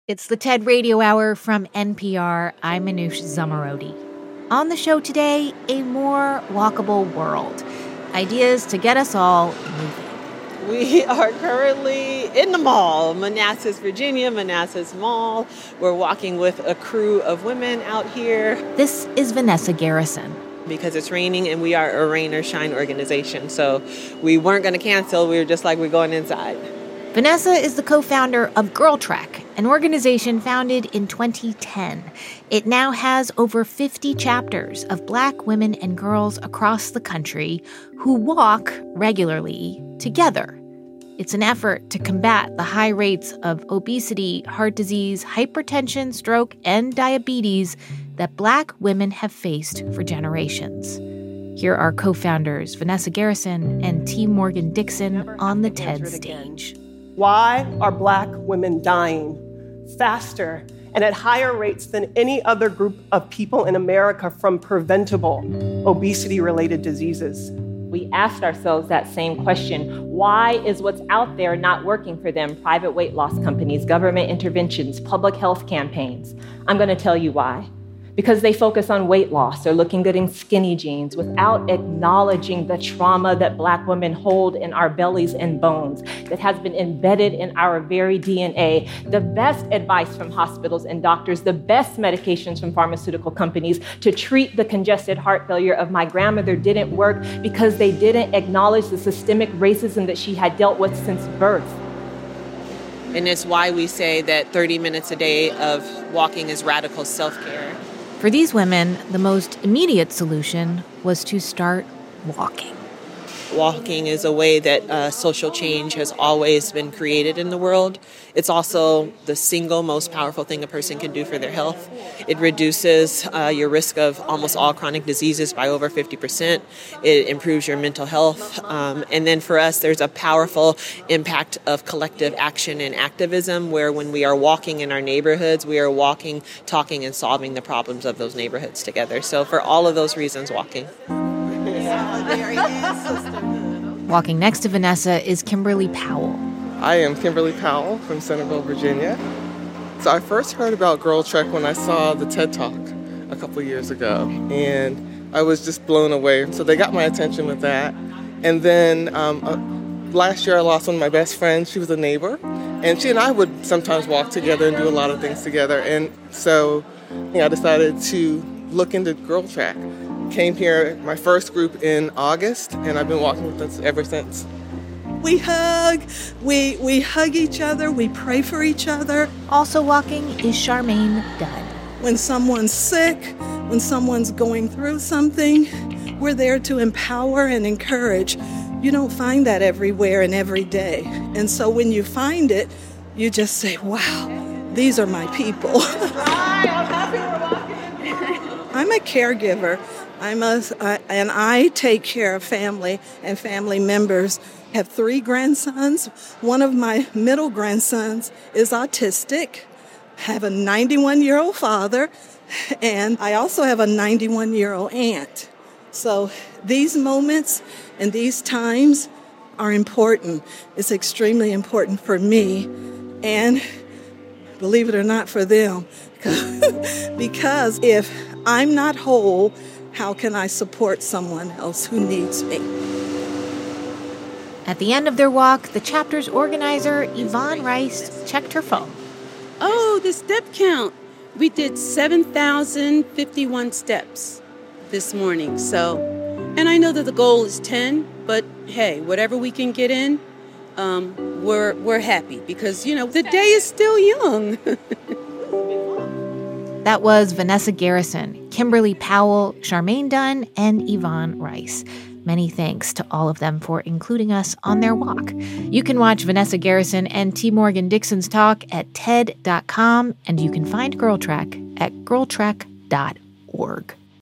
It's the TED Radio Hour from NPR. I'm Manoush Zomorodi. On the show today, a more walkable world. Ideas to get us all moving. We are currently in the mall, Manassas, Virginia, Manassas Mall. We're walking with a crew of women out here. This is Vanessa Garrison. Because it's raining and we are a rain or shine organization. So we weren't going to cancel. We were just like, we're going inside. Vanessa is the co-founder of Girl Trek, an organization founded in 2010. It now has over 50 chapters of Black women and girls across the country who walk regularly together. It's an effort to combat the high rates of obesity, heart disease, hypertension, stroke, and diabetes that Black women have faced for generations. Here are co-founders Vanessa Garrison and T. Morgan Dixon on the TED stage. Why are Black women dying faster and at higher rates than any other group of people in America from preventable obesity-related diseases? We asked ourselves that same question. Why is what's out there not working for them? Private weight loss companies, government interventions, public health campaigns. I'm going to tell you why. Because they focus on weight loss or looking good in skinny jeans without acknowledging the trauma that Black women hold in our bellies and bones that has been embedded in our very DNA. The best advice from hospitals and doctors, the best medications from pharmaceutical companies to treat the congested heart failure of my grandmother didn't work because they didn't acknowledge the systemic racism that she had dealt with since birth. And it's why we say that 30 minutes a day of walking is radical self-care. For these women, the most immediate solution was to start walking. Walking is a way that social change has always been created in the world. It's also the single most powerful thing a person can do for their health. It reduces your risk of almost all chronic diseases by over 50%. It improves your mental health. And then for us, there's a powerful impact of collective action and activism where when we are walking in our neighborhoods, we are walking, talking, and solving the problems of those neighborhoods together. So for all of those reasons, walking. Walking next to Vanessa is Kimberly Powell. I am Kimberly Powell from Centerville, Virginia. So I first heard about Girl Trek when I saw the TED Talk a couple years ago, and I was just blown away. So they got my attention with that. And then last year I lost one of my best friends. She was a neighbor, and she and I would sometimes walk together and do a lot of things together. And so I decided to look into Girl Trek. Came here, my first group in August, and I've been walking with us ever since. We hug, we hug each other, we pray for each other. Also walking is Charmaine Dunn. When someone's sick, when someone's going through something, we're there to empower and encourage. You don't find that everywhere and every day. And so when you find it, you just say, wow, these are my people. I'm happy we're walking. I'm a caregiver. And I take care of family and family members. I have 3 grandsons. One of my middle grandsons is autistic. I have a 91-year-old father, and I also have a 91-year-old aunt. So these moments and these times are important. It's extremely important for me, and believe it or not, for them. Because if I'm not whole, how can I support someone else who needs me? At the end of their walk, the chapter's organizer, Yvonne Rice, checked her phone. Oh, the step count. We did 7,051 steps this morning. So, and I know that the goal is 10, but hey, whatever we can get in, we're happy because, the day is still young. That was Vanessa Garrison, Kimberly Powell, Charmaine Dunn, and Yvonne Rice. Many thanks to all of them for including us on their walk. You can watch Vanessa Garrison and T. Morgan Dixon's talk at TED.com, and you can find Girl Trek at girltrek.org.